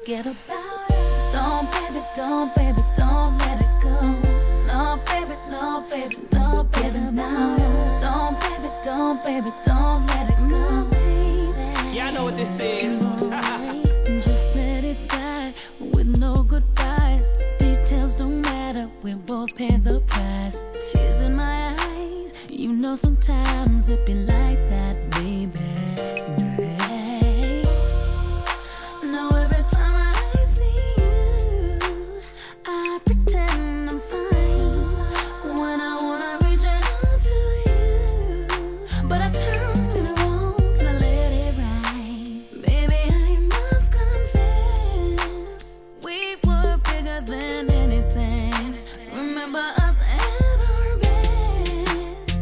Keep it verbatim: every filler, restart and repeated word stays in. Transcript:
forget about it. Don't, baby, don't, baby, don't let it go. No, baby, no, baby, don't forget about it. Don't, baby, don't, baby, don't let it go. Yeah, I know what this is.